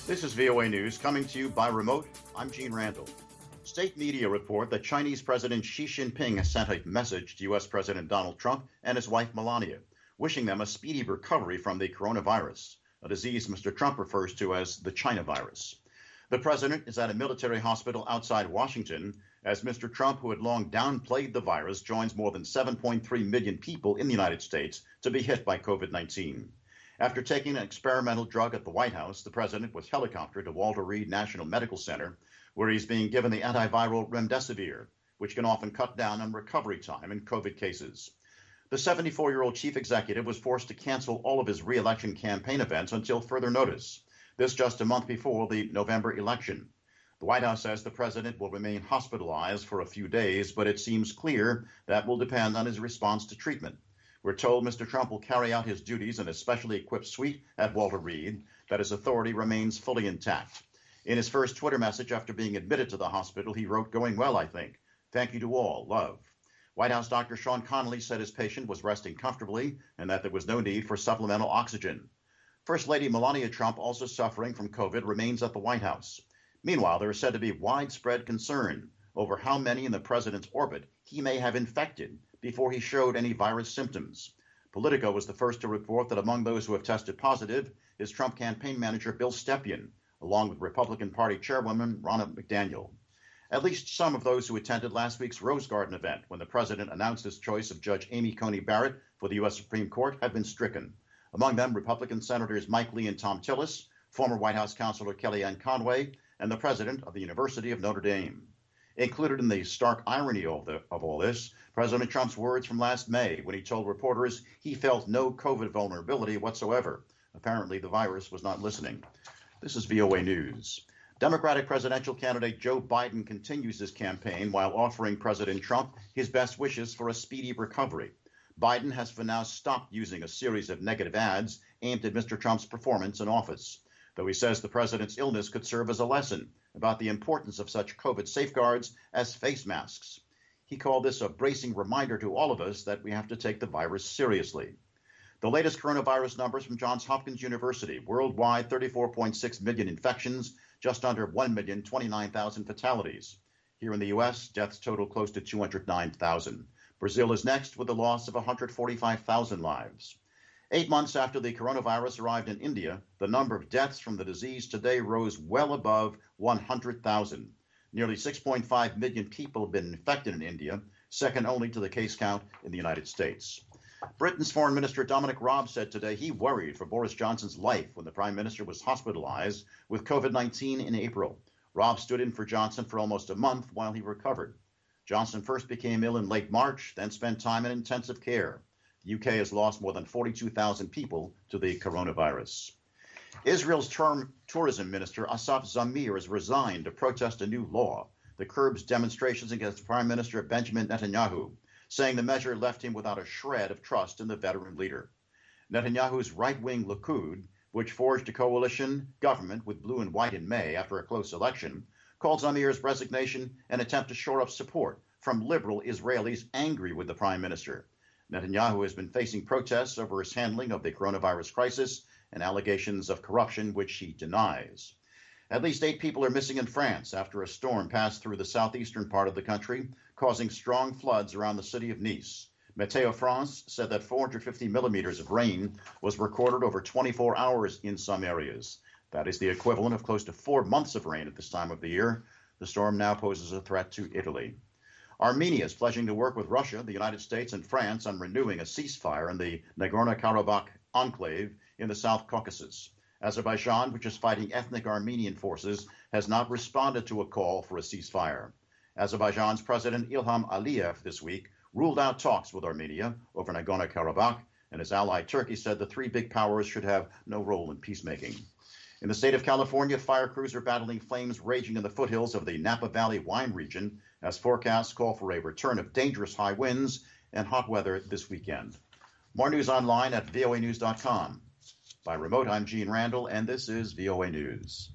This is VOA News coming to you by remote. I'm Gene Randall. State media report that Chinese President Xi Jinping has sent a message to U.S. President Donald Trump and his wife Melania, wishing them a speedy recovery from the coronavirus, a disease Mr. Trump refers to as the China virus. The president is at a military hospital outside Washington as Mr. Trump, who had long downplayed the virus, joins more than 7.3 million people in the United States to be hit by COVID-19. After taking an experimental drug at the White House, the president was helicoptered to Walter Reed National Medical Center, where he's being given the antiviral remdesivir, which can often cut down on recovery time in COVID cases. The 74-year-old chief executive was forced to cancel all of his re-election campaign events until further notice. This just a month before the November election. The White House says the president will remain hospitalized for a few days, but it seems clear that will depend on his response to treatment. We're told Mr. Trump will carry out his duties in a specially equipped suite at Walter Reed, that his authority remains fully intact. In his first Twitter message after being admitted to the hospital, he wrote, "Going well, I think. Thank you to all. Love." White House Dr. Sean Connolly said his patient was resting comfortably and that there was no need for supplemental oxygen. First Lady Melania Trump, also suffering from COVID, remains at the White House. Meanwhile, there is said to be widespread concern over how many in the president's orbit he may have infected before he showed any virus symptoms. Politico was the first to report that among those who have tested positive is Trump campaign manager Bill Stepien, along with Republican Party chairwoman Ronna McDaniel. At least some of those who attended last week's Rose Garden event, when the president announced his choice of Judge Amy Coney Barrett for the U.S. Supreme Court, have been stricken. Among them, Republican Senators Mike Lee and Tom Tillis, former White House Counselor Kellyanne Conway, and the president of the University of Notre Dame. Included in the stark irony of all this, President Trump's words from last May when he told reporters he felt no COVID vulnerability whatsoever. Apparently, the virus was not listening. This is VOA News. Democratic presidential candidate Joe Biden continues his campaign while offering President Trump his best wishes for a speedy recovery. Biden has for now stopped using a series of negative ads aimed at Mr. Trump's performance in office, though he says the president's illness could serve as a lesson about the importance of such COVID safeguards as face masks. He called this a bracing reminder to all of us that we have to take the virus seriously. The latest coronavirus numbers from Johns Hopkins University: worldwide 34.6 million infections, just under 1,029,000 fatalities. Here in the U.S., deaths total close to 209,000. Brazil is next with the loss of 145,000 lives. 8 months after the coronavirus arrived in India, the number of deaths from the disease today rose well above 100,000. Nearly 6.5 million people have been infected in India, second only to the case count in the United States. Britain's Foreign Minister Dominic Raab said today he worried for Boris Johnson's life when the Prime Minister was hospitalized with COVID-19 in April. Raab stood in for Johnson for almost a month while he recovered. Johnson first became ill in late March, then spent time in intensive care. The UK has lost more than 42,000 people to the coronavirus. Israel's tourism minister Asaf Zamir has resigned to protest a new law that curbs demonstrations against Prime Minister Benjamin Netanyahu, saying the measure left him without a shred of trust in the veteran leader. Netanyahu's right-wing Likud, which forged a coalition government with blue and white in May after a close election, called Zamir's resignation an attempt to shore up support from liberal Israelis angry with the prime minister. Netanyahu has been facing protests over his handling of the coronavirus crisis and allegations of corruption, which he denies. At least 8 people are missing in France after a storm passed through the southeastern part of the country, causing strong floods around the city of Nice. Météo France said that 450 millimeters of rain was recorded over 24 hours in some areas. That is the equivalent of close to 4 months of rain at this time of the year. The storm now poses a threat to Italy. Armenia is pledging to work with Russia, the United States, and France on renewing a ceasefire in the Nagorno-Karabakh enclave in the South Caucasus. Azerbaijan, which is fighting ethnic Armenian forces, has not responded to a call for a ceasefire. Azerbaijan's President Ilham Aliyev this week ruled out talks with Armenia over Nagorno-Karabakh, and his ally Turkey said the 3 big powers should have no role in peacemaking. In the state of California, fire crews are battling flames raging in the foothills of the Napa Valley wine region as forecasts call for a return of dangerous high winds and hot weather this weekend. More news online at voanews.com. By remote, I'm Gene Randall, and this is VOA News.